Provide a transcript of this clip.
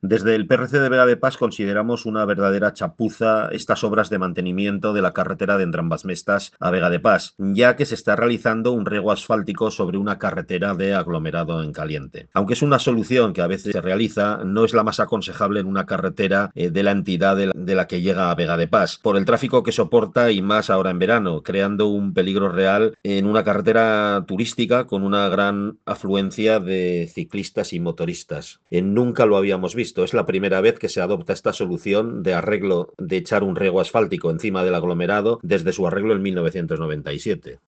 Desde el PRC de Vega de Pas consideramos una verdadera chapuza estas obras de mantenimiento de la carretera de Entrambasmestas a Vega de Pas, ya que se está realizando un riego asfáltico sobre una carretera de aglomerado en caliente. Aunque es una solución que a veces se realiza, no es la más aconsejable en una carretera de la entidad de la que llega a Vega de Pas, por el tráfico que soporta y más ahora en verano, creando un peligro real en una carretera turística con una gran afluencia de ciclistas y motoristas. Nunca lo habíamos visto. Es la primera vez que se adopta esta solución de arreglo de echar un riego asfáltico encima del aglomerado desde su arreglo en 1997.